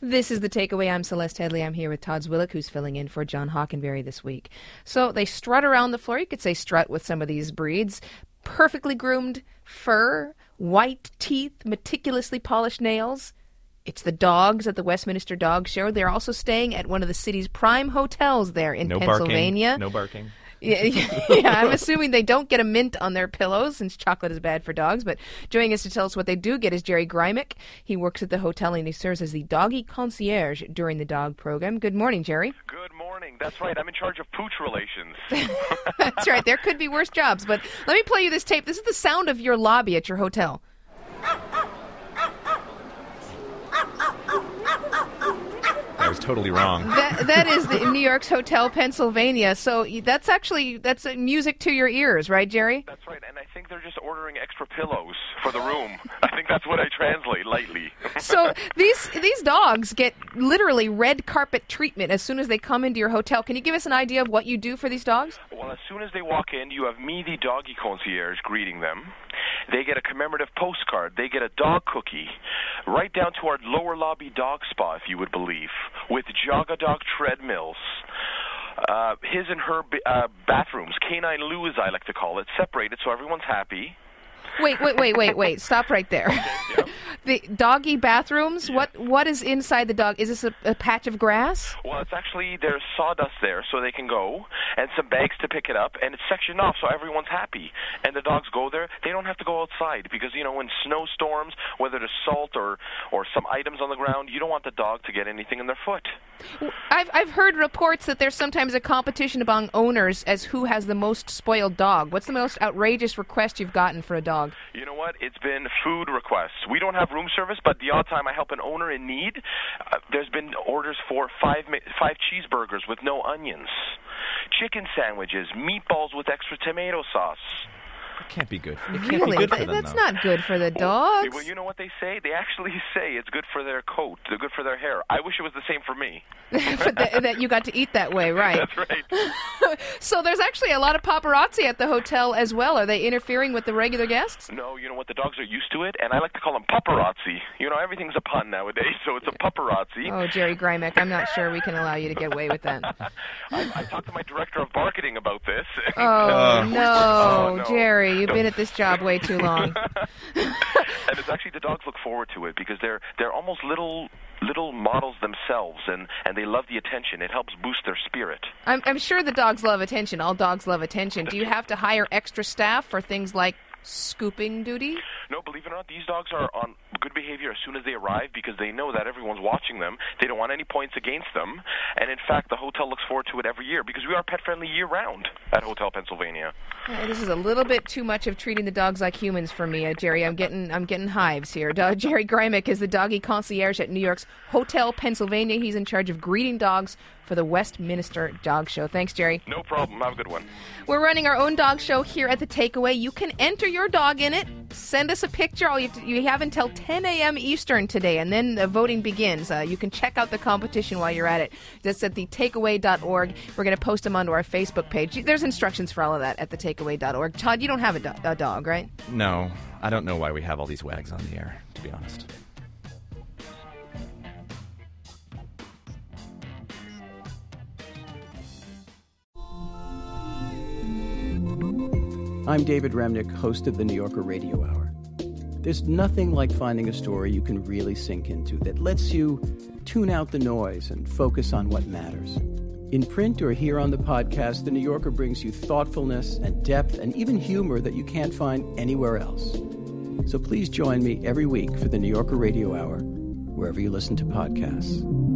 This is The Takeaway. I'm Celeste Headley. I'm here with Todd Zwillich, who's filling in for John Hockenberry this week. So they strut around the floor. You could say strut with some of these breeds. Perfectly groomed fur, white teeth, meticulously polished nails. It's the dogs at the Westminster Dog Show. They're also staying at one of the city's prime hotels there in Pennsylvania. No barking. Yeah, I'm assuming they don't get a mint on their pillows since chocolate is bad for dogs. But joining us to tell us what they do get is Jerry Greimek. He works at the hotel and he serves as the doggy concierge during the dog program. Good morning, Jerry. Good morning. That's right. I'm in charge of pooch relations. That's right. There could be worse jobs. But let me play you this tape. This is the sound of your lobby at your hotel. I was totally wrong. That is the New York's Hotel Pennsylvania. So that's music to your ears, right, Jerry? That's right, and I think they're just ordering extra pillows for the room. I think that's what I translate lightly. So these dogs get literally red carpet treatment as soon as they come into your hotel. Can you give us an idea of what you do for these dogs? Well, as soon as they walk in, you have me, the doggy concierge, greeting them. They get a commemorative postcard. They get a dog cookie, right down to our lower lobby dog spa, if you would believe, with Jog-a-Dog treadmills. His and her bathrooms, canine loo as I like to call it, separated so everyone's happy. Wait. Stop right there. Yep. The doggy bathrooms, Yeah. what is inside the dog? Is this a patch of grass? Well, it's actually, there's sawdust there so they can go, and some bags to pick it up, and it's sectioned off so everyone's happy. And the dogs go there. They don't have to go outside because, in snowstorms, whether there's salt or some items on the ground, you don't want the dog to get anything in their foot. I've heard reports that there's sometimes a competition among owners as who has the most spoiled dog. What's the most outrageous request you've gotten for a dog? You know what? It's been food requests. We don't have room service, but the odd time I help an owner in need, there's been orders for five cheeseburgers with no onions, chicken sandwiches, meatballs with extra tomato sauce. It can't be good. It can't Really? be good for them, That's though. not good for the dogs. Well, you know what they say? They actually say it's good for their coat. They're good for their hair. I wish it was the same for me. that you got to eat that way, right? That's right. So there's actually a lot of paparazzi at the hotel as well. Are they interfering with the regular guests? No, you know what? The dogs are used to it, and I like to call them paparazzi. Everything's a pun nowadays, so it's a paparazzi. Oh, Jerry Greimek, I'm not sure we can allow you to get away with that. I talked to my director of marketing about this. Oh, no, no. Jerry, you've been at this job way too long. And it's actually, the dogs look forward to it because they're almost little models themselves, and they love the attention. It helps boost their spirit. I'm sure the dogs love attention. All dogs love attention. Do you have to hire extra staff for things like scooping duty? No, believe it or not, these dogs are on good behavior as soon as they arrive because they know that everyone's watching them. They don't want any points against them. And in fact, the hotel looks forward to it every year because we are pet-friendly year-round at Hotel Pennsylvania. This is a little bit too much of treating the dogs like humans for me, Jerry. I'm getting hives here. Jerry Greimek is the doggy concierge at New York's Hotel Pennsylvania. He's in charge of greeting dogs for the Westminster Dog Show. Thanks, Jerry. No problem. Have a good one. We're running our own dog show here at The Takeaway. You can enter your dog in it. Send us a picture. You have until 10 a.m. Eastern today, and then the voting begins. You can check out the competition while you're at it. That's at thetakeaway.org. We're going to post them onto our Facebook page. There's instructions for all of that at thetakeaway.org. Todd, you don't have a dog, right? No, I don't know why we have all these wags on the air, to be honest. I'm David Remnick, host of the New Yorker Radio Hour. There's nothing like finding a story you can really sink into that lets you tune out the noise and focus on what matters. In print or here on the podcast, The New Yorker brings you thoughtfulness and depth and even humor that you can't find anywhere else. So please join me every week for the New Yorker Radio Hour, wherever you listen to podcasts.